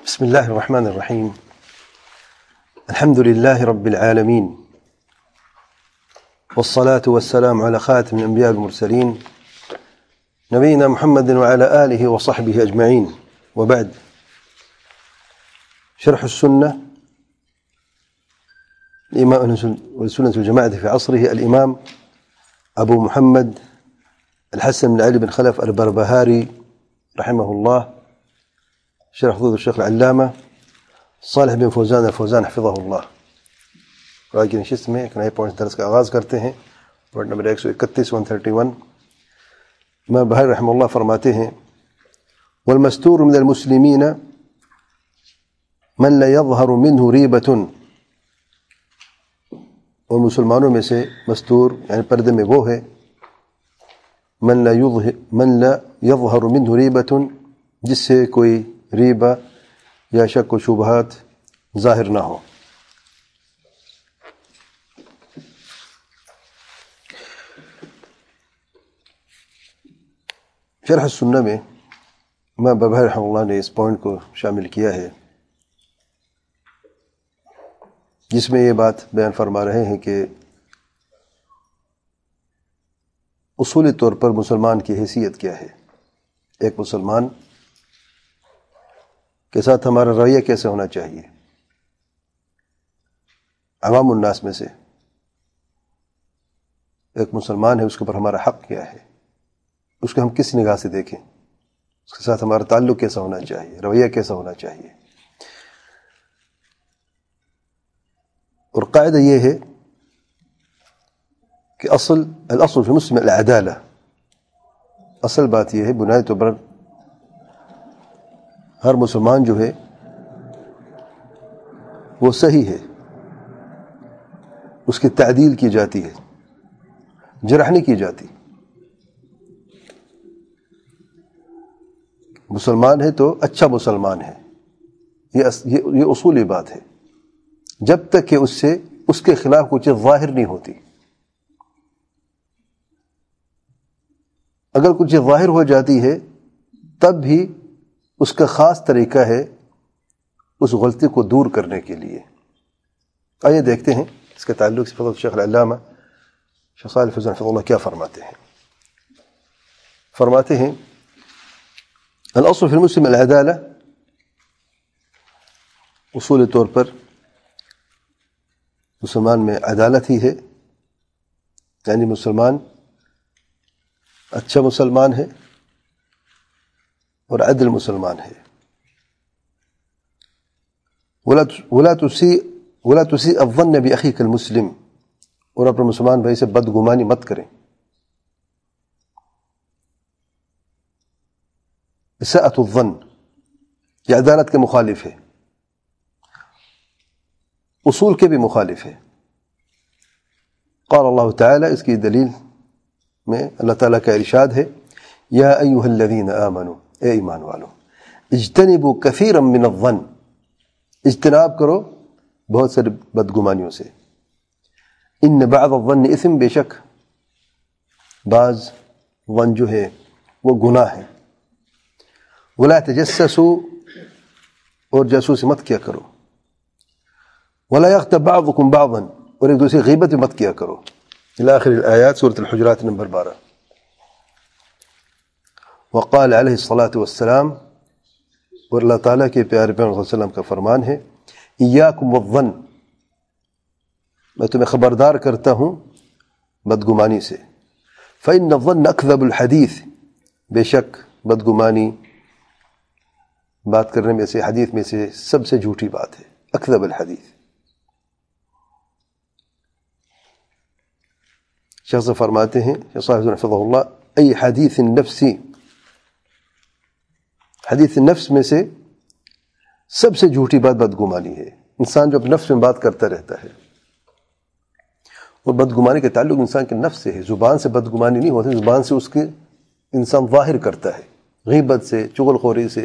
بسم الله الرحمن الرحيم. الحمد لله رب العالمين، والصلاة والسلام على خاتم الأنبياء والمرسلين نبينا محمد وعلى آله وصحبه أجمعين، وبعد. شرح السنة الإمام والسنة الجماعة في عصره الإمام أبو محمد الحسن بن علي بن خلف البربهاري رحمه الله، شرح فضيلة الشيخ العلامة صالح بن فوزان الفوزان حفظه اللہ. آج کی نشست میں ایک نئے پوائنٹ درس کا آغاز کرتے ہیں. Point number 131 131. امام بحری رحمہ اللہ فرماتے ہیں: والمستور من المسلمین من لا يظهر منه ریبۃ، اور مسلمانوں میں سے مستور یعنی پردے میں وہ ہے من لا يظهر منه ریبۃ، جس سے کوئی ریبہ یا شک و شبہات ظاہر نہ ہو. شرح السنہ میں امام بحری رحمہ اللہ نے اس پوائنٹ کو شامل کیا ہے، جس میں یہ بات بیان فرما رہے ہیں کہ اصولی طور پر مسلمان کی حیثیت کیا ہے، ایک مسلمان کے ساتھ ہمارا رویہ کیسے ہونا چاہیے، عوام الناس میں سے ایک مسلمان ہے، اس کے اوپر ہمارا حق کیا ہے، اس کو ہم کس نگاہ سے دیکھیں، اس کے ساتھ ہمارا تعلق کیسا ہونا چاہیے، رویہ کیسا ہونا چاہیے. اور قاعدہ یہ ہے کہ الاصل فی المسلم العدالہ، اصل بات یہ ہے، بنیادی طور پر ہر مسلمان جو ہے وہ صحیح ہے، اس کی تعدیل کی جاتی ہے، جرح نہیں کی جاتی. مسلمان ہے تو اچھا مسلمان ہے، یہ اصولی بات ہے، جب تک کہ اس کے خلاف کوئی چیز ظاہر نہیں ہوتی. اگر کچھ چیز ظاہر ہو جاتی ہے تب بھی اس کا خاص طریقہ ہے اس غلطی کو دور کرنے کے لیے. آئیے دیکھتے ہیں اس کے تعلق سے فضل الشیخ العلامہ شیخ صالح فوزان حفظہ اللہ کیا فرماتے ہیں. فرماتے ہیں: الاصل فی المسلم العدالہ، اصولی طور پر مسلمان میں عدالت ہی ہے، یعنی مسلمان اچھا مسلمان ہے اور عدل مسلمان ہے. ولا تسیء الظن بأخیک المسلم، اور اپنے مسلمان بھائی سے بدگمانی مت کریں. اساءۃ الظن یہ عدالت کے مخالف ہے، اصول کے بھی مخالف ہے. قال اللہ تعالی، اس کی دلیل میں اللہ تعالیٰ کا ارشاد ہے: یا ایھا الذین آمنوا، اے ایمان والو، اجتنبوا کثیرا من الظن، اجتناب کرو بہت ساری بدگمانیوں سے. ان بعض الظن اثم، بے شک بعض ظن جو ہے وہ گناہ ہے. ولا تجسسوا، اور جاسوسی مت کیا کرو. ولا یغتب بعضکم بعضا، اور ایک دوسرے غیبت مت کیا کرو. الی آخر الآیات، سورۃ الحجرات نمبر 12. وقال علیہ الصلاۃ والسلام، اور اللہ تعالیٰ کے پیارے پیغمبر صلی اللہ علیہ وسلم کا فرمان ہے: ایاکم والظن، میں تمہیں خبردار کرتا ہوں بدگمانی سے. فإن الظن اکذب الحدیث، بے شک بدگمانی بات کرنے میں سے، حدیث میں سے سب سے جھوٹی بات ہے، اکذب الحدیث. شخص فرماتے ہیں شیخ صاحب حفظہ اللہ: ای حدیث نفسی، حدیث نفس میں سے سب سے جھوٹی بات بدگمانی ہے. انسان جو اپنے نفس میں بات کرتا رہتا ہے، اور بدگمانی کا تعلق انسان کے نفس سے ہے. زبان سے بدگمانی نہیں ہوتی، زبان سے اس کے انسان ظاہر کرتا ہے، غیبت سے، چغل خوری سے،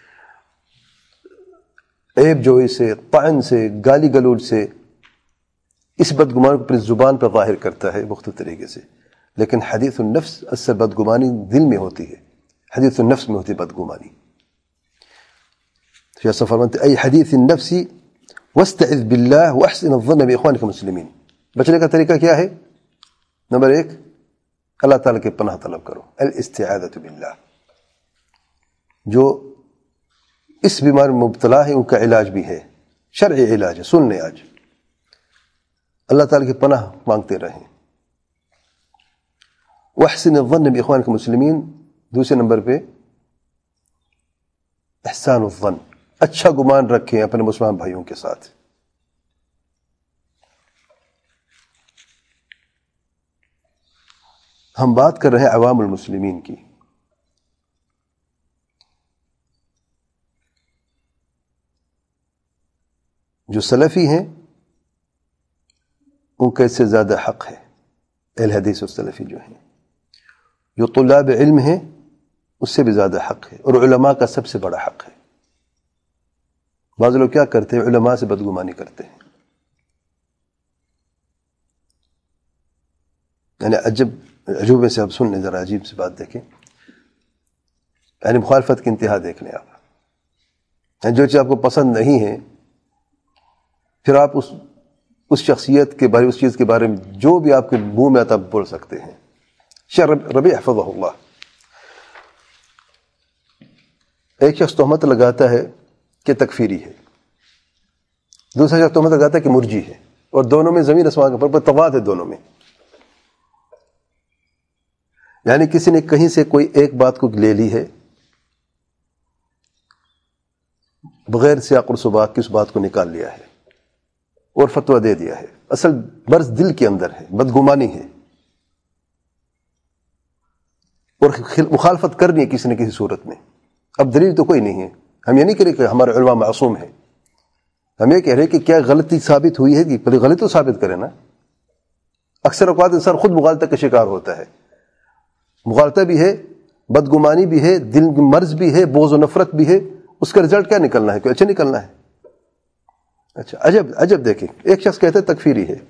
عیب جوئی سے، طعن سے، گالی گلوچ سے. اس بدگمانی کو اپنی زبان پر ظاہر کرتا ہے مختلف طریقے سے. لیکن حدیث النفس اصل بدگمانی دل میں ہوتی ہے، حدیث النفس میں ہوتی ہے بدگمانی. شیخ فرماتے ای حدیث النفس واستعذ باللہ واحسن الظن باخوانک المسلمین. بچنے کا طریقہ کیا ہے؟ نمبر 1 اللہ تعالیٰ کے پناہ طلب کرو، الاستعاذۃ باللہ. جو اس بیماری میں مبتلا ہے ان کا علاج بھی ہے، شرعی علاج ہے. سن لیں آج اللہ تعالیٰ کی پناہ مانگتے رہیں. واحسن الظن باخوانک المسلمین. دوسرے نمبر پہ احسان الظن، اچھا گمان رکھیں اپنے مسلمان بھائیوں کے ساتھ. ہم بات کر رہے ہیں عوام المسلمین کی. جو سلفی ہیں ان کا اس سے زیادہ حق ہے، اہل حدیث و سلفی جو ہیں. جو طلاب علم ہیں اس سے بھی زیادہ حق ہے، اور علماء کا سب سے بڑا حق ہے. بعض لوگ کیا کرتے ہیں؟ علماء سے بدگمانی کرتے ہیں. یعنی عجوب میں سے اب سن لیں ذرا، عجیب سی بات دیکھیں. یعنی مخالفت کی انتہا دیکھ لیں آپ. یعنی جو چیز آپ کو پسند نہیں ہے پھر آپ اس شخصیت کے بارے، اس چیز کے بارے میں جو بھی آپ کے منہ میں آتا بول سکتے ہیں. شیخ ربیع حفظہ اللہ، ایک شخص تہمت لگاتا ہے کہ تکفیری ہے، دوسرا شخص تہمت لگاتا ہے کہ مرجی ہے، اور دونوں میں زمین آسمان کا فرق، تضاد ہے دونوں میں. یعنی کسی نے کہیں سے کوئی ایک بات کو لے لی ہے بغیر سیاق و سباق کی، اس بات کو نکال لیا ہے اور فتویٰ دے دیا ہے. اصل برز دل کے اندر ہے، بدگمانی ہے، اور مخالفت کرنی ہے کسی نہ کسی صورت میں. اب دلیل تو کوئی نہیں ہے. ہم یہ نہیں کہہ رہے کہ ہمارے علماء معصوم ہیں، ہم یہ کہہ رہے کہ کیا غلطی ثابت ہوئی ہے کہ پہلے غلطی تو ثابت کرے نا. اکثر اوقات انسان خود مغالطہ کا شکار ہوتا ہے. مغالطہ بھی ہے، بدگمانی بھی ہے، دل میں مرض بھی ہے، بغض و نفرت بھی ہے. اس کا رزلٹ کیا نکلنا ہے؟ کہ اچھا نکلنا ہے. اچھا عجب دیکھیں، ایک شخص کہتا ہے تکفیری ہے،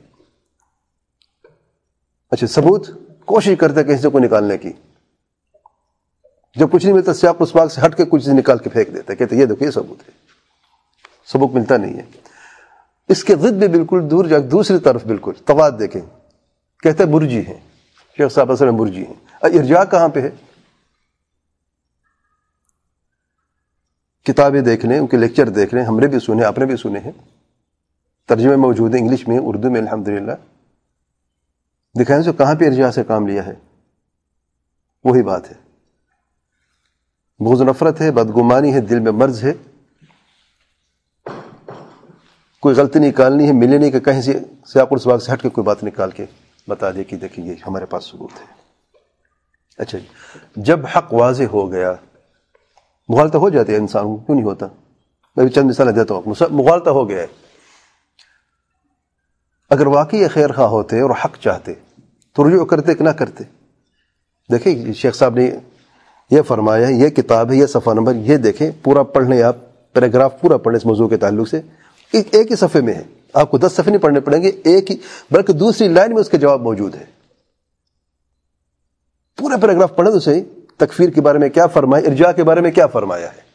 اچھا ثبوت کوشش کرتا ہے کہیں سے کو نکالنے کی. جب کچھ نہیں ملتا سیاق و سباق سے ہٹ کے کچھ چیز نکال کے پھینک دیتا ہے، کہتے یہ دیکھو یہ ثبوت ہے. ثبوت ملتا نہیں ہے. اس کے ضد بھی بالکل دور جا دوسری طرف بالکل تضاد دیکھیں، کہتے ہیں مرجی ہیں، شیخ صاحب اصل میں مرجی ہیں. ارجاء کہاں پہ ہے؟ کتابیں دیکھ لیں، ان کے لیکچر دیکھ لیں، ہم نے بھی سنے، آپ نے بھی سنے ہیں، ترجمے موجود ہیں انگلش میں، اردو میں، الحمدللہ. دکھائیں جو کہاں پہ ارجاء سے کام لیا ہے. وہی بات ہے، بغض نفرت ہے، بدگمانی ہے، دل میں مرض ہے. کوئی غلطی نکالنی ہے، ملے نہیں کہ کہیں سے سیاق و سباق سے ہٹ کے کوئی بات نکال کے بتا دے کہ دیکھیں یہ ہمارے پاس ثبوت ہے. اچھا جب حق واضح ہو گیا، مغالطہ ہو جاتی ہے انسان کو، کیوں نہیں ہوتا؟ میں بھی چند مثالیں دیتا ہوں. مغالطہ ہو گیا ہے. اگر واقعی خیر خواہ ہوتے اور حق چاہتے تو رجوع کرتے کہ نہ کرتے؟ دیکھیں شیخ صاحب نے یہ فرمایا ہے، یہ کتاب ہے، یہ صفحہ نمبر، یہ دیکھیں، پورا پڑھ لیں آپ، پیراگراف پورا پڑھ لیں اس موضوع کے تعلق سے. ایک ہی صفحے میں ہے، آپ کو 10 صفحے نہیں پڑھنے پڑیں گے، ایک ہی بلکہ دوسری لائن میں اس کے جواب موجود ہے. پورا پیراگراف پڑھیں تو صحیح، تکفیر کے بارے میں کیا فرمایا، ارجاء کے بارے میں کیا فرمایا ہے.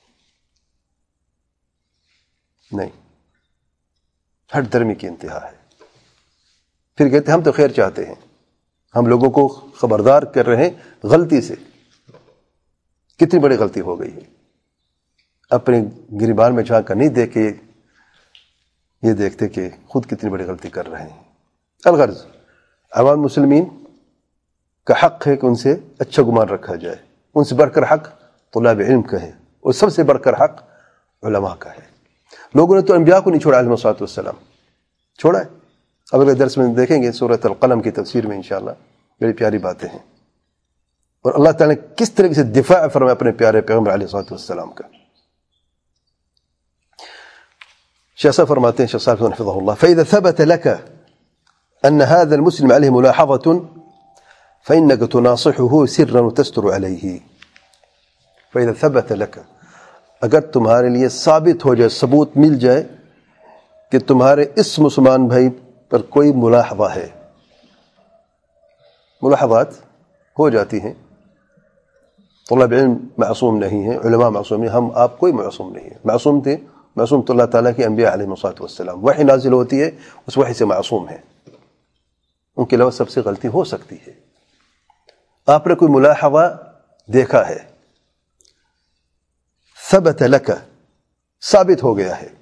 نہیں، ہٹ درمی کی انتہا ہے. پھر کہتے ہیں ہم تو خیر چاہتے ہیں، ہم لوگوں کو خبردار کر رہے ہیں غلطی سے. کتنی بڑی غلطی ہو گئی ہے. اپنے گریبان میں جھانک کر نہیں دیکھے، یہ دیکھتے کہ خود کتنی بڑی غلطی کر رہے ہیں. الغرض عوام مسلمین کا حق ہے کہ ان سے اچھا گمان رکھا جائے. ان سے بڑھ کر حق طلاب علم کا ہے، اور سب سے بڑھ کر حق علماء کا ہے. لوگوں نے تو انبیاء کو نہیں چھوڑا علیہ الصلوۃ والسلام، چھوڑا ہے. اب اگلے درس میں دیکھیں گے سورۃ القلم کی تفسیر میں انشاءاللہ، بڑی پیاری باتیں ہیں. اور اللہ تعالیٰ نے کس طریقے سے دفاع فرمایا اپنے پیارے پیغمبر علیہ الصلوۃ والسلام کا. شیخ صاحب فرماتے ہیں، شیخ صاحب حفظہ اللہ، فَإِذَا ثَبَتَ لَكَ أَنَّ هَذَا الْمُسْلِمَ عَلَيْهِ مُلَاحَظَةٌ فَإِنَّكَ تُنَاصِحُهُ سِرًّا وَتَسْتُرُ عَلَيْهِ. فَإِذَا ثَبَتَ لَكَ، اگر تمہارے لیے ثابت ہو جائے، ثبوت مل جائے کہ تمہارے اس مسلمان بھائی پر کوئی ملاحظہ ہے. ملاحظات ہو جاتی ہیں، طلاب علم معصوم نہیں ہیں، علماء معصوم نہیں، ہم آپ کوئی معصوم نہیں ہے. معصوم تھے، معصوم تو اللہ تعالیٰ کے انبیاء علیہ الصلوۃ والسلام، وحی نازل ہوتی ہے اس وحی سے معصوم ہے، ان کے علاوہ سب سے غلطی ہو سکتی ہے. آپ نے کوئی ملاحظہ دیکھا ہے، ثبت لک، ثابت ہو گیا ہے،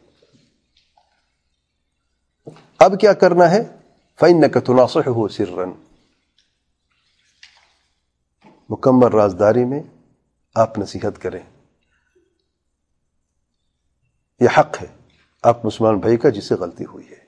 اب کیا کرنا ہے؟ فإنك تناصحه سرا، مکمل رازداری میں آپ نصیحت کریں. یہ حق ہے آپ مسلمان بھائی کا جس سے غلطی ہوئی ہے.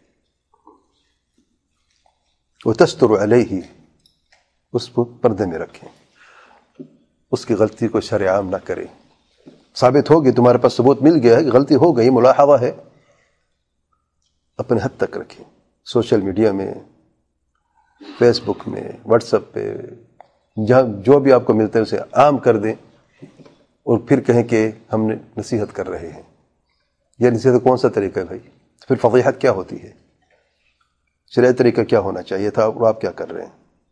وتستر علیہ، اس کو پردے میں رکھیں، اس کی غلطی کو شرع عام نہ کریں. ثابت ہوگی، تمہارے پاس ثبوت مل گیا ہے کہ غلطی ہو گئی، ملاحظہ ہے، اپنے حد تک رکھیں. سوشل میڈیا میں، فیس بک میں، واٹس ایپ پہ، جہاں جو بھی آپ کو ملتا ہے اسے عام کر دیں اور پھر کہیں کہ ہم نے نصیحت کر رہے ہیں. یہ نصیحت کون سا طریقہ ہے بھائی؟ پھر فضیحت کیا ہوتی ہے؟ شرعی طریقہ کیا ہونا چاہیے تھا اور آپ کیا کر رہے ہیں؟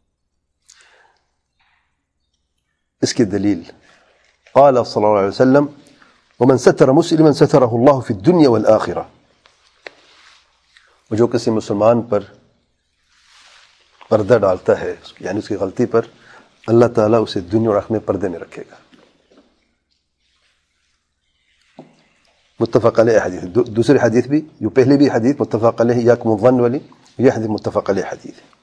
اس کی دلیل قال صلی اللہ علیہ وسلم ومن ستر مسلما سترہ اللہ فی الدنیا والآخرہ، جو کسی مسلمان پر پردہ ڈالتا ہے، یعنی اس کی غلطی پر، اللہ تعالیٰ اسے دنیا اور آخرت میں پردے میں رکھے گا. متفق علیہ حدیث. دوسری حدیث بھی، جو پہلی بھی حدیث متفق علیہ یاکم الظن والی، یہ حدیث متفق علیہ حدیث ہے.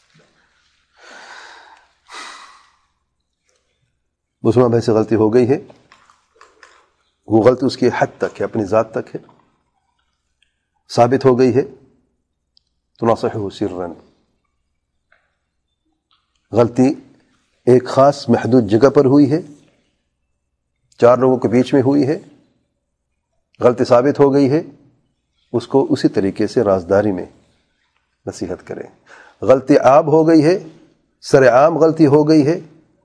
مسلمان بھائی سے غلطی ہو گئی ہے، وہ غلطی اس کی حد تک ہے، اپنی ذات تک ہے، ثابت ہو گئی ہے، تو ناصحہ سرا. غلطی ایک خاص محدود جگہ پر ہوئی ہے، 4 لوگوں کے بیچ میں ہوئی ہے، غلطی ثابت ہو گئی ہے، اس کو اسی طریقے سے رازداری میں نصیحت کریں. غلطی عام ہو گئی ہے، سر عام غلطی ہو گئی ہے،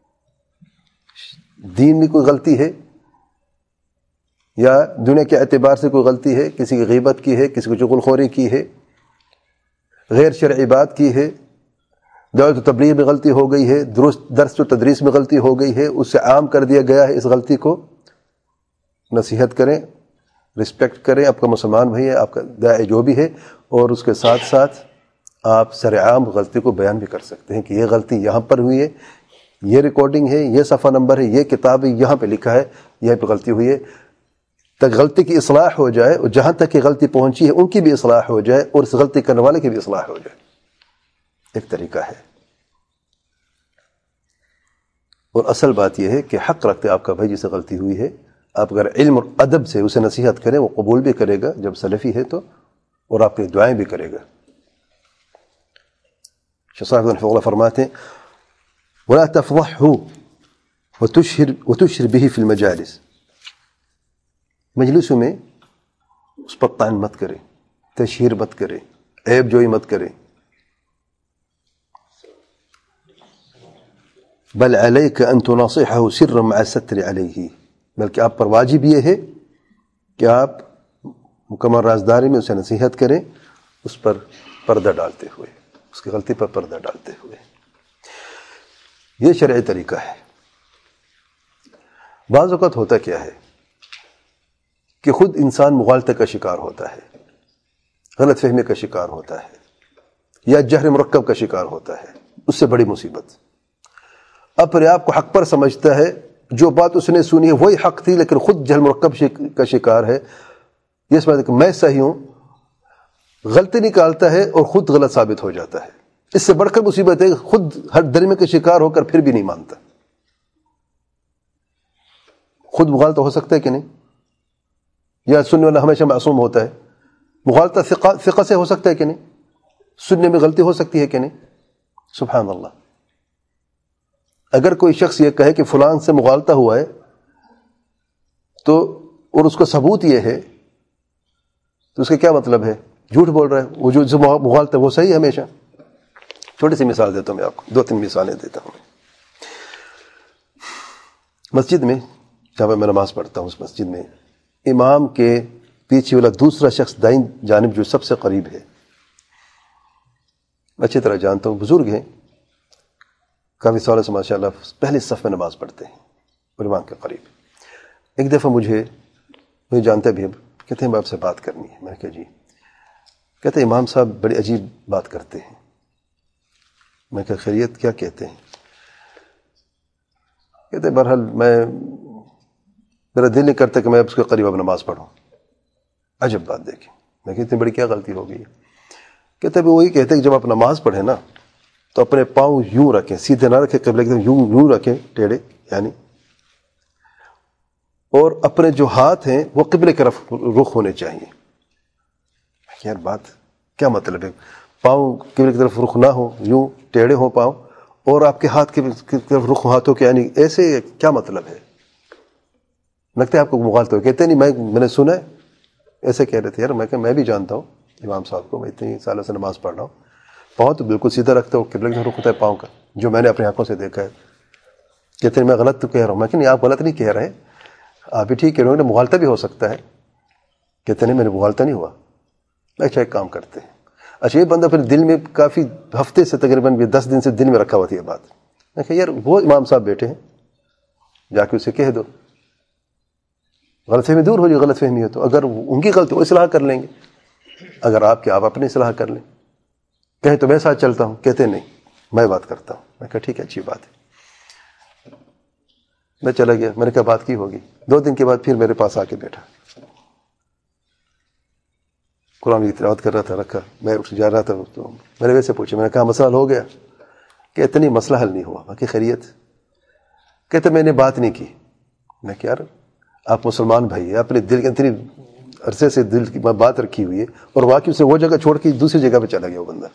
دین میں کوئی غلطی ہے یا دنیا کے اعتبار سے کوئی غلطی ہے، کسی کی غیبت کی ہے، کسی کو چغل خوری کی ہے، غیر شرعی بات کی ہے، دعوت و تبلیغ میں غلطی ہو گئی ہے، درس و تدریس میں غلطی ہو گئی ہے، اس سے عام کر دیا گیا ہے. اس غلطی کو نصیحت کریں، رسپیکٹ کریں. آپ کا مسلمان بھائی ہے، آپ کا داعی جو بھی ہے، اور اس کے ساتھ ساتھ آپ سر عام غلطی کو بیان بھی کر سکتے ہیں کہ یہ غلطی یہاں پر ہوئی ہے، یہ ریکارڈنگ ہے، یہ صفحہ نمبر ہے، یہ کتاب ہے، یہاں پہ لکھا ہے، یہاں پہ غلطی ہوئی ہے، تک غلطی کی اصلاح ہو جائے، اور جہاں تک کہ غلطی پہنچی ہے ان کی بھی اصلاح ہو جائے، اور اس غلطی کرنے والے کی بھی اصلاح ہو جائے. ایک طریقہ ہے. اور اصل بات یہ ہے کہ حق رکھتے آپ کا بھائی جسے غلطی ہوئی ہے، آپ اگر علم اور ادب سے اسے نصیحت کریں، وہ قبول بھی کرے گا جب سلفی ہے تو، اور آپ کی دعائیں بھی کرے گا. شیخ صاحب رحمہ اللہ فرماتے ہیں وَلَا تَفْضَحْهُ وَتُشْهِرْ بِهِ فِي الْمَجَالِسِ، مجلسوں میں اس پر طعن مت کرے، تشہیر مت کرے، عیب جوئی مت کرے. بل علیک ان تناصحہ سرا مع الستر علیہ، بلکہ آپ پر واجب یہ ہے کہ آپ مکمل رازداری میں اسے نصیحت کریں، اس پر پردہ ڈالتے ہوئے، اس کی غلطی پر پردہ ڈالتے ہوئے. یہ شرعی طریقہ ہے. بعض اوقات ہوتا کیا ہے کہ خود انسان مغالطے کا شکار ہوتا ہے، غلط فہمی کا شکار ہوتا ہے، یا جہر مرکب کا شکار ہوتا ہے. اس سے بڑی مصیبت، اپنے آپ کو حق پر سمجھتا ہے، جو بات اس نے سنی ہے وہی حق تھی، لیکن خود جہل مرکب کا شکار ہے. یہ سمجھتا ہے کہ میں صحیح ہوں، غلطی نکالتا ہے اور خود غلط ثابت ہو جاتا ہے. اس سے بڑھ کر مصیبت ہے کہ خود ہر درمے کا شکار ہو کر پھر بھی نہیں مانتا. خود مغالطہ ہو سکتا ہے کہ نہیں؟ یا سننے والا ہمیشہ معصوم ہوتا ہے؟ مغالطہ ثقہ سے ہو سکتا ہے کہ نہیں؟ سننے میں غلطی ہو سکتی ہے کہ نہیں؟ سبحان اللہ. اگر کوئی شخص یہ کہے کہ فلان سے مغالطہ ہوا ہے تو، اور اس کو ثبوت یہ ہے، تو اس کا کیا مطلب ہے؟ جھوٹ بول رہا ہے. وہ جو مغالطہ وہ صحیح ہے ہمیشہ. چھوٹی سی مثال دیتا ہوں میں آپ کو، 2-3 مثالیں دیتا ہوں. مسجد میں جہاں میں نماز پڑھتا ہوں، اس مسجد میں امام کے پیچھے والا دوسرا شخص دائیں جانب جو سب سے قریب ہے، اچھی طرح جانتا ہوں، بزرگ ہیں، کافی سالوں سے ماشاءاللہ پہلے صف میں نماز پڑھتے ہیں. علماء کے قریب. ایک دفعہ مجھے جانتا بھی ہے، کہتے ہیں میں آپ سے بات کرنی ہے. میں نے کہا جی. کہتے ہیں امام صاحب بڑی عجیب بات کرتے ہیں. میں کہا خیریت، کیا کہتے ہیں؟ کہتے ہیں بہرحال میرا دل نہیں کرتا کہ میں اس کے قریب اب نماز پڑھوں. عجب بات دیکھیں. میں کہا اتنی بڑی کیا غلطی ہو گئی؟ کہتے ہیں وہی کہتے ہیں کہ جب آپ نماز پڑھیں نا تو اپنے پاؤں یوں رکھیں، سیدھے نہ رکھیں قبلے کی طرف، یوں رکھیں ٹیڑھے یعنی، اور اپنے جو ہاتھ ہیں وہ قبلے کی طرف رخ ہونے چاہیے. یار بات کیا مطلب ہے؟ پاؤں قبلے کی طرف رخ نہ ہو، یوں ٹیڑھے ہوں پاؤں، اور آپ کے ہاتھ کی طرف رخ ہاتھوں کے، یعنی ایسے کیا مطلب ہے؟ لگتا ہے آپ کو مغالطہ ہو. کہتے نہیں میں نے سنا ہے ایسے کہہ رہے تھے. یار میں کہ میں بھی جانتا ہوں امام صاحب کو، میں اتنی سالوں سے نماز پڑھ رہا ہوں. پاؤں تو بالکل سیدھا رکھتا ہوں، قبلے کی طرف رخ ہوتا ہے پاؤں کا، جو میں نے اپنی آنکھوں سے دیکھا ہے. کہتے ہیں میں غلط تو کہہ رہا ہوں. میں کہ نہیں، آپ غلط نہیں کہہ رہے، آپ بھی ٹھیک کہہ رہے ہو، مغالطہ بھی ہو سکتا ہے. کہتے نہیں، میں نے مغالطہ نہیں ہوا. اچھا ایک کام کرتے ہیں. اچھا یہ بندہ پھر دل میں کافی ہفتے سے تقریباً 10 دن سے دل میں رکھا ہوا تھی یہ بات. میں کہا یار وہ امام صاحب بیٹھے ہیں، جا کے اسے کہہ دو، غلط فہمی دور ہو جائے. غلط فہمی ہے تو اگر ان کی غلطی وہ اصلاح کر لیں گے، اگر آپ کے آپ اپنی اصلاح کر لیں. کہیں تو میں ساتھ چلتا ہوں. کہتے نہیں میں بات کرتا ہوں. میں کہا ٹھیک ہے، اچھی بات ہے. میں چلا گیا. میں نے کہا بات کی ہوگی. 2 دن کے بعد پھر میرے پاس آ کے بیٹھا، قرآن کی تلاوت کر رہا تھا، رکھا. میں اٹھ جا رہا تھا تو میں نے ویسے پوچھا، میں نے کہا مسئلہ حل ہو گیا؟ کہ اتنی مسئلہ حل نہیں ہوا. باقی خیریت؟ کہتے میں نے بات نہیں کی. میں کہ یار آپ مسلمان بھائی ہیں، اپنے دل کے اتنی عرصے سے دل کی بات رکھی ہوئی ہے، اور واقعی اسے وہ جگہ چھوڑ کے دوسری جگہ پہ چلا گیا وہ بندہ.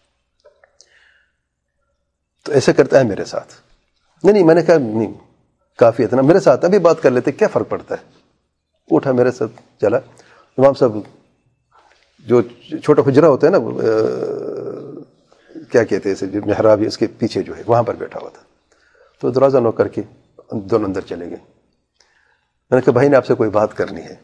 تو ایسے کرتا ہے میرے ساتھ. نہیں میں نے کہا نہیں کافی اتنا میرے ساتھ ابھی بات کر لیتے، کیا فرق پڑتا ہے. اٹھا میرے ساتھ چلا. امام صاحب جو چھوٹا حجرہ ہوتا ہے نا، کیا کہتے ہیں اسے، جو محراب ہے اس کے پیچھے جو ہے وہاں پر بیٹھا ہوا تھا. تو دروازہ نوک کر کے دونوں اندر چلے گئے. میں نے کہا بھائی نے آپ سے کوئی بات کرنی ہے.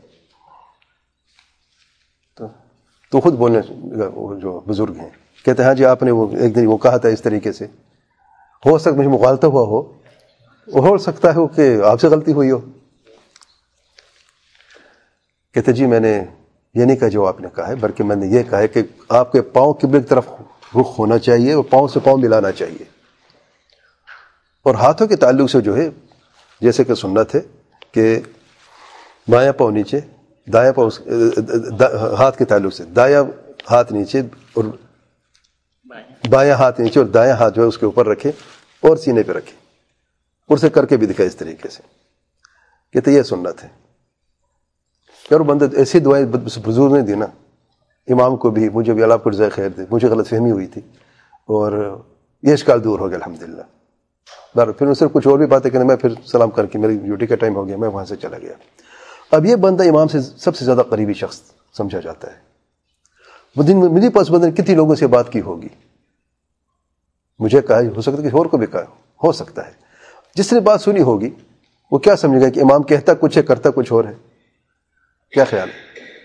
تو خود بولنے وہ جو بزرگ ہیں کہتے ہیں ہاں جی آپ نے وہ ایک دن وہ کہا تھا اس طریقے سے، ہو سکتا مجھے مغالطہ ہوا ہو سکتا ہے کہ آپ سے غلطی ہوئی ہو. کہتے جی میں نے یہ نہیں کہا جو آپ نے کہا ہے، بلکہ میں نے یہ کہا ہے کہ آپ کے پاؤں قبلے کی طرف رخ ہونا چاہیے اور پاؤں سے پاؤں ملانا چاہیے. اور ہاتھوں کے تعلق سے جو ہے جیسے کہ سنت ہے کہ بایاں پاؤں نیچے، دایاں پاؤں ہاتھ کے تعلق سے دایاں ہاتھ نیچے اور بایاں ہاتھ نیچے، اور دایاں ہاتھ جو ہے اس کے اوپر رکھے اور سینے پہ رکھے، اور اسے کر کے بھی دکھائے اس طریقے سے. کہتے یہ سنت ہے. یار بندہ ایسی دعائیں بزرگ نے دی نا، امام کو بھی، مجھے بھی، اللہ پر جزائے خیر دے. مجھے غلط فہمی ہوئی تھی اور یہ اشکال دور ہو گیا الحمدللہ. پھر ان سے کچھ اور بھی باتیں کرنے، میں پھر سلام کر کے میری ڈیوٹی کا ٹائم ہو گیا، میں وہاں سے چلا گیا. اب یہ بندہ امام سے سب سے زیادہ قریبی شخص سمجھا جاتا ہے. وہ دن میں میری پاس بندے نے کتنی لوگوں سے بات کی ہوگی، مجھے کہا، ہو سکتا ہے کسی اور کو بھی کہا ہو سکتا ہے. جس نے بات سنی ہوگی وہ کیا سمجھے گا کہ امام کہتا کچھ ہے کرتا کچھ اور ہے. کیا خیال ہے؟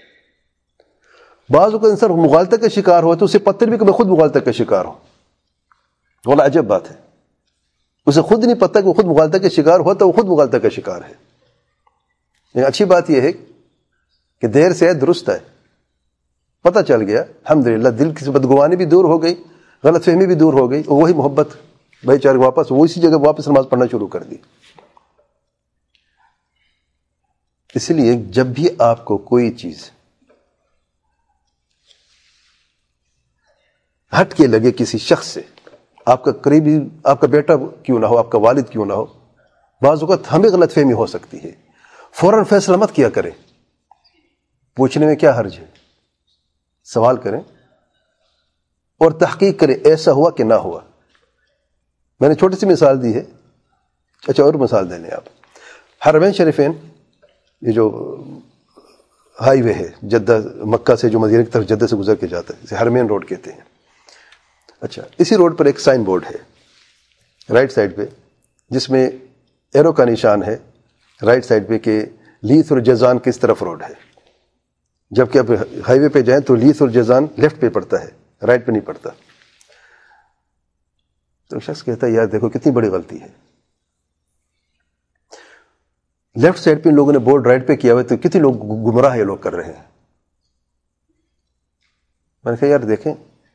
بعض اوقات انسان مغالطہ کا شکار ہوا تو اسے پتہ بھی کہ میں خود مغالطہ کا شکار ہوں. بڑا عجب بات ہے، اسے خود نہیں پتہ کہ وہ خود مغالطہ کا شکار ہوا تو وہ خود مغالطہ کا شکار ہے. لیکن اچھی بات یہ ہے کہ دیر سے ہے درست ہے، پتہ چل گیا الحمدللہ. دل کی بدگمانی بھی دور ہو گئی، غلط فہمی بھی دور ہو گئی، اور وہی محبت بھائی چارے واپس وہ اسی جگہ واپس نماز پڑھنا شروع کر دی. اس لیے جب بھی آپ کو کوئی چیز ہٹ کے لگے کسی شخص سے، آپ کا قریبی، آپ کا بیٹا کیوں نہ ہو، آپ کا والد کیوں نہ ہو، بعض اوقات ہمیں غلط فہمی ہو سکتی ہے. فوراً فیصلہ مت کیا کریں، پوچھنے میں کیا حرج ہے. سوال کریں اور تحقیق کریں ایسا ہوا کہ نہ ہوا. میں نے چھوٹی سی مثال دی ہے. اچھا اور مثال دے لیں آپ. حرمین شریفین، یہ جو ہائی وے ہے جدہ مکہ سے جو مدینہ کی طرف جدہ سے گزر کے جاتا ہے، اسے حرمین روڈ کہتے ہیں. اچھا اسی روڈ پر ایک سائن بورڈ ہے رائٹ سائڈ پہ، جس میں ایرو کا نشان ہے رائٹ سائڈ پہ کہ لیث اور جیزان کس طرف روڈ ہے. جبکہ اب ہائی وے پہ جائیں تو لیث اور جیزان لیفٹ پہ پڑتا ہے، رائٹ پہ نہیں پڑتا. تو شخص کہتا ہے یار دیکھو کتنی بڑی غلطی ہے. لیفٹ سائڈ پہ ان لوگوں نے بورڈ رائٹ پہ کیا ہوا تو کتنے لوگ گمراہ یہ لوگ کر رہے ہیں. میں نے کہا یار دیکھیں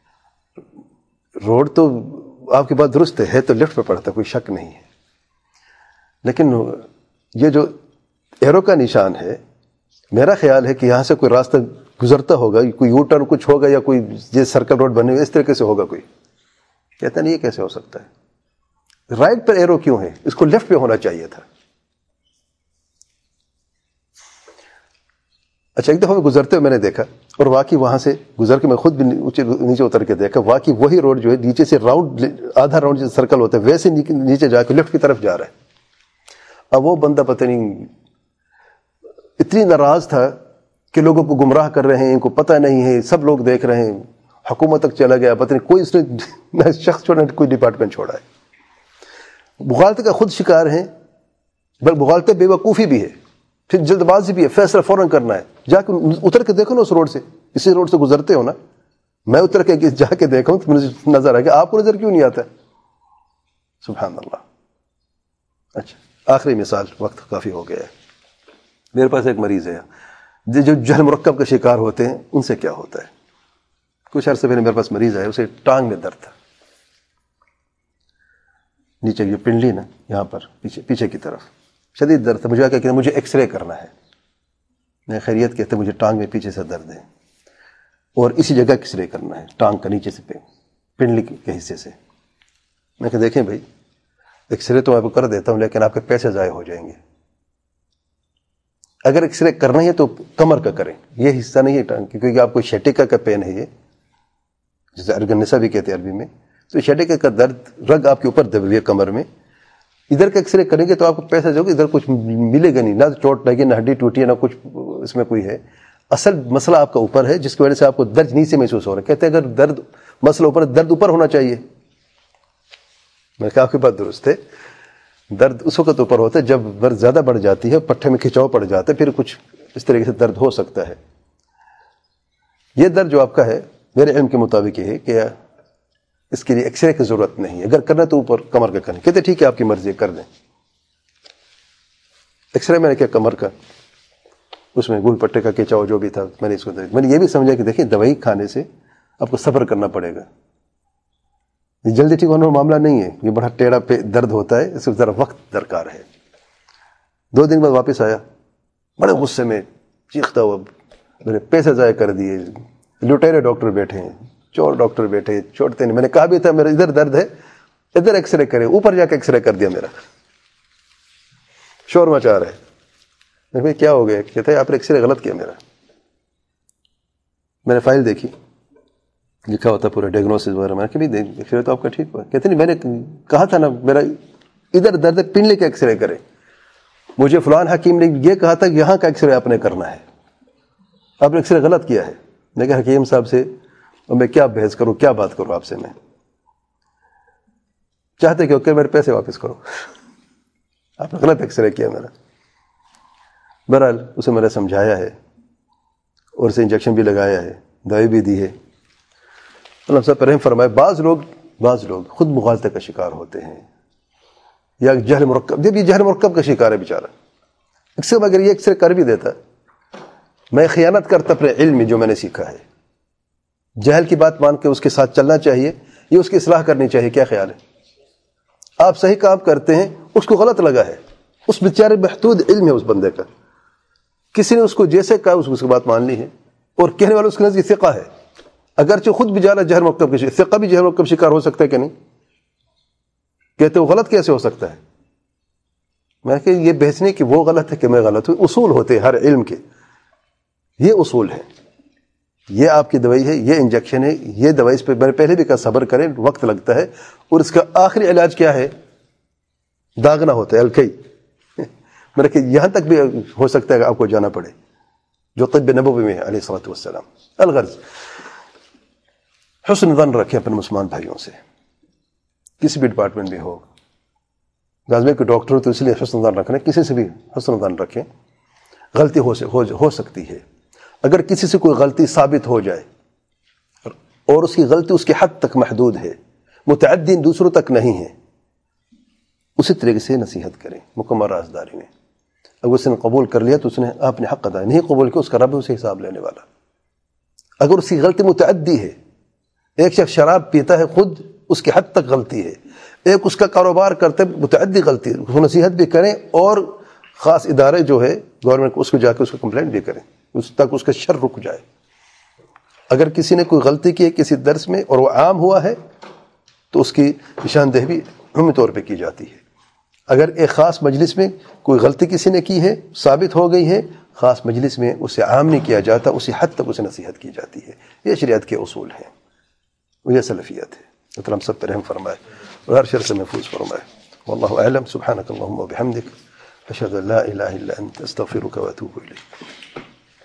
روڈ تو آپ کی بات درست ہے تو لیفٹ پہ پڑتا ہے، کوئی شک نہیں ہے، لیکن یہ جو ایرو کا نشان ہے میرا خیال ہے کہ یہاں سے کوئی راستہ گزرتا ہوگا، کوئی یو ٹرن کچھ ہوگا یا کوئی یہ سرکل روڈ بنے ہوئے اس طریقے سے ہوگا. کوئی کہتا نہیں یہ کیسے ہو سکتا ہے، رائٹ پر ایرو کیوں ہے، اس کو لیفٹ پہ ہونا چاہیے تھا. اچھا ایک دفعہ میں گزرتے ہوئے میں نے دیکھا اور واقعی وہاں سے گزر کے میں خود بھی نیچے اتر کے دیکھا، واقعی وہی روڈ جو ہے نیچے سے راؤنڈ آدھا راؤنڈ جیسے سرکل ہوتا ہے ویسے نیچے جا کے لیفٹ کی طرف جا رہا ہے. اب وہ بندہ پتہ نہیں اتنی ناراض تھا کہ لوگوں کو گمراہ کر رہے ہیں، ان کو پتہ نہیں ہے، سب لوگ دیکھ رہے ہیں، حکومت تک چلا گیا، پتہ نہیں کوئی اس نے نہ شخص چھوڑا نہ کوئی ڈپارٹمنٹ چھوڑا ہے. مغالطے کا خود شکار ہیں، بل مغالطے بے وقوفی بھی ہے، پھر جلد بازی بھی ہے، فیصلہ فوراً کرنا ہے. جا کے اتر کے دیکھو نا اس روڈ سے، اسی روڈ سے گزرتے ہو نا، میں اتر کے جا کے دیکھا ہوں تو مجھے نظر آئے کہ آپ کو نظر کیوں نہیں آتا؟ سبحان اللہ. اچھا آخری مثال، وقت کافی ہو گیا ہے. میرے پاس ایک مریض ہے جو جہل مرکب کا شکار ہوتے ہیں، ان سے کیا ہوتا ہے. کچھ عرصے پہلے میرے پاس مریض ہے، اسے ٹانگ میں درد تھا، نیچے یہ پنڈلی نا یہاں پر پیچھے کی طرف شدید درد تھا. مجھے کہا کہ مجھے ایکس رے کرنا ہے. میں خیریت کہتے مجھے ٹانگ میں پیچھے سے درد ہے اور اسی جگہ ایکس رے کرنا ہے، ٹانگ کا نیچے سے پنڈلی کے حصے سے. میں کہا دیکھیں بھائی ایکس رے تو میں آپ کو کر دیتا ہوں لیکن آپ کے پیسے ضائع ہو جائیں گے. اگر ایکس رے کرنا ہے تو کمر کا کریں، یہ حصہ نہیں ہے ٹانگ، کیونکہ آپ کو شیٹیکا کا پین ہے، یہ جسے ارگنسا بھی کہتے ہیں عربی میں. تو شیٹیکا کا درد رگ آپ کے اوپر دبی ہے کمر میں. ادھر کا ایکس رے کریں گے تو آپ کو پیسہ جو ادھر کچھ ملے گا نہیں، نہ چوٹ لگی نہ ہڈی ٹوٹی ہے نہ کچھ اس میں کوئی ہے. اصل مسئلہ آپ کا اوپر ہے جس کی وجہ سے آپ کو درد نیچے محسوس ہو رہا ہے. کہتے ہیں اگر مسئلہ اوپر، درد اوپر ہونا چاہیے. میں نے کہا آپ کی بات درست ہے، درد اس وقت اوپر ہوتا ہے جب درد زیادہ بڑھ جاتی ہے، پٹھے میں کھچاؤ پڑ جاتا ہے، پھر کچھ اس طریقے سے درد ہو سکتا ہے. یہ درد جو آپ کا ہے میرے علم کے مطابق یہ ہے کہ اس کے لیے ایکس رے کی ضرورت نہیں ہے. اگر کرنا تو اوپر کمر کا کریں. کہتے ٹھیک ہے آپ کی مرضی کر دیں. ایکس رے میں نے کیا کمر کا، اس میں گول پٹے کا کھچاؤ جو بھی تھا میں نے اس کو میں نے یہ بھی سمجھا کہ دیکھیں دوائی کھانے سے آپ کو صبر کرنا پڑے گا، یہ جلدی ٹھیک ہونے کا معاملہ نہیں ہے، یہ بڑا ٹیڑھا پہ درد ہوتا ہے، اس کو ذرا وقت درکار ہے. 2 دن بعد واپس آیا بڑے غصے میں چیختا ہوا، میں نے پیسے ضائع کر دیے، لٹیرے ڈاکٹر بیٹھے ہیں، چور ڈاکٹر بیٹھے چھوڑتے نہیں. میں نے کہا بھی تھا میرا ادھر درد ہے ادھر ایکس رے کرے، اوپر جا کے ایکس رے کر دیا، میرا شور مچا رہا ہے. میں بھائی کیا ہو گیا؟ کہتا ہے آپ نے ایکس رے غلط کیا میرا. میں نے فائل دیکھی، لکھا ہوتا پورا ڈائگنوسس وغیرہ. میں نے کہا بھی ایکس رے تو آپ کا ٹھیک ہوا. کہتے نہیں میں نے کہا تھا نا میرا ادھر درد ہے، پنڈلی کا ایکس رے کرے. مجھے فلان حکیم نے یہ کہا تھا کہ یہاں کا ایکس رے آپ نے کرنا ہے، آپ نے ایکس رے غلط کیا ہے. میں کہا حکیم صاحب سے اور میں کیا بحث کروں، کیا بات کروں آپ سے. میں چاہتے کہ میرے پیسے واپس کرو، آپ نے غلط ایکس رے کیا میرا. بہرحال اسے میں نے سمجھایا ہے اور اسے انجیکشن بھی لگایا ہے، دوائی بھی دی ہے. اللہ صاحب پر رحم فرمائے. بعض لوگ خود مغالطے کا شکار ہوتے ہیں یا جہل مرکب، جب یہ جہل مرکب کا شکار ہے بیچارہ. اگر یہ ایکس رے کر بھی دیتا میں خیانت کرتا اپنے علم میں جو میں نے سیکھا ہے. جہل کی بات مان کے اس کے ساتھ چلنا چاہیے، یہ اس کی اصلاح کرنی چاہیے. کیا خیال ہے؟ آپ صحیح کام کرتے ہیں، اس کو غلط لگا ہے، اس بیچارے محدود علم ہے اس بندے کا، کسی نے اس کو جیسے کہا اس کی بات مان لی ہے اور کہنے والا اس کے نزدیک ثقہ ہے، اگرچہ خود بھی جانا جہل مرکب کا ثقہ بھی جہل مرکب شکار ہو سکتا ہے کہ نہیں. کہتے وہ غلط کیسے ہو سکتا ہے؟ میں کہ یہ بحث نہیں کہ وہ غلط ہے کہ میں غلط ہوں. اصول ہوتے ہیں ہر علم کے، یہ اصول ہے. یہ آپ کی دوائی ہے، یہ انجیکشن ہے، یہ دوائی، اس پہ میں نے پہلے بھی کہا صبر کریں، وقت لگتا ہے. اور اس کا آخری علاج کیا ہے؟ داغنا ہوتا ہے، الکئی. میں نے کہ یہاں تک بھی ہو سکتا ہے کہ آپ کو جانا پڑے، جو طب نبوی میں ہے علیہ الصلوۃ والسلام. الغرض حسن ظن رکھیں اپنے مسلمان بھائیوں سے، کسی بھی ڈپارٹمنٹ میں ہو. لازمی کہ ڈاکٹر ہو تو اس لیے حسن ظن رکھنا، کسی سے بھی حسن ظن رکھیں. غلطی ہو سکتی ہے. اگر کسی سے کوئی غلطی ثابت ہو جائے اور اس کی غلطی اس کی حد تک محدود ہے، متعدین دوسروں تک نہیں ہے، اسی طریقے سے نصیحت کریں مکمل رازداری میں. اگر اس نے قبول کر لیا تو اس نے اپنے حق ادا، نہیں قبول کیا اس کا رب اسے حساب لینے والا۔ اگر اس کی غلطی متعدی ہے، ایک شخص شراب پیتا ہے خود اس کی حد تک غلطی ہے، ایک اس کا کاروبار کرتے متعدی غلطی ہے، اس کو نصیحت بھی کریں اور خاص ادارے جو ہے گورنمنٹ اس کو جا کے اس کو کمپلینٹ بھی کریں تاکہ اس کا شر رک جائے۔ اگر کسی نے کوئی غلطی کی ہے کسی درس میں اور وہ عام ہوا ہے تو اس کی نشاندہی بھی عمومی طور پہ کی جاتی ہے۔ اگر ایک خاص مجلس میں کوئی غلطی کسی نے کی ہے ثابت ہو گئی ہے، خاص مجلس میں اسے عام نہیں کیا جاتا، اسی حد تک اسے نصیحت کی جاتی ہے۔ یہ شریعت کے اصول ہیں، یہ سلفیت ہے۔ اللہ ہم سب پر رحم فرمائے اور ہر شر سے محفوظ فرمائے۔ واللہ اعلم۔ سبحانک اللہم وبحمدک، اشہد ان لا الہ الا انت، استغفرک واتوب الیک۔